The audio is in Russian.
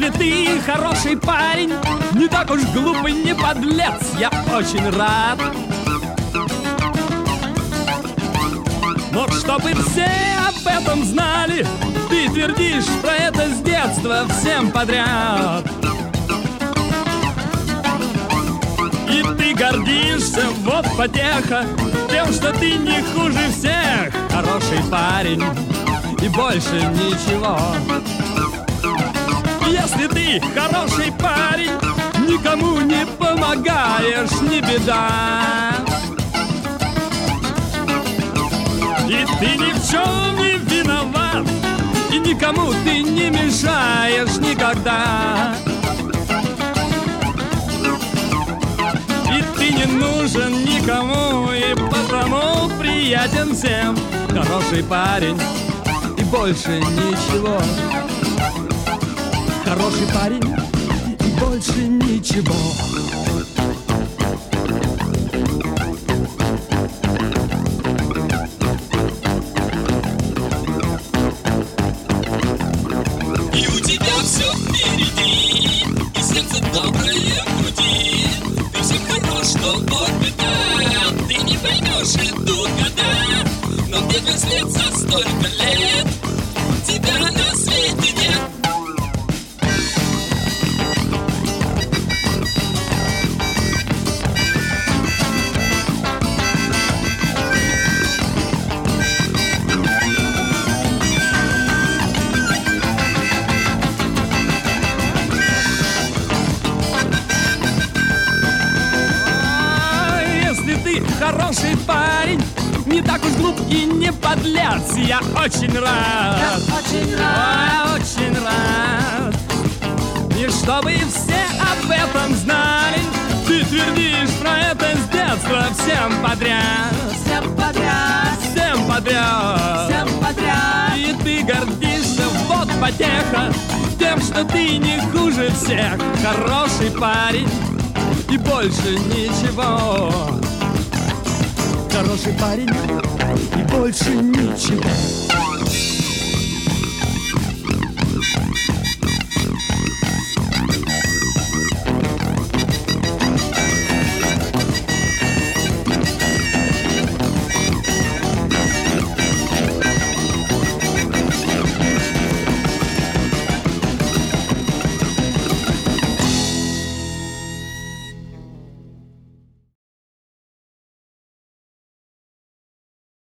Если ты хороший парень, не так уж глупый, не подлец, я очень рад. Но чтобы все об этом знали, ты твердишь про это с детства всем подряд. И ты гордишься, вот потеха, тем, что ты не хуже всех. Хороший парень и больше ничего. Если ты хороший парень, никому не помогаешь, не беда. И ты ни в чем не виноват, и никому ты не мешаешь никогда. И ты не нужен никому, и потому приятен всем. Хороший парень и больше ничего. Хороший парень и больше ничего. И у тебя все впереди, и сердце доброе в груди. Ты всем хорош, но вот беда, ты не поймешь, идут года, но где длится столько лет, тебя на свете нет. Хороший парень, не так уж глуп и не подлец, я очень рад. Я очень рад. Очень рад. И чтобы все об этом знали, ты твердишь про это с детства всем подряд. Всем подряд. Всем подряд. Всем подряд. И ты гордишься, вот потеха, тем, что ты не хуже всех. Хороший парень и больше ничего. Хороший парень и больше ничего.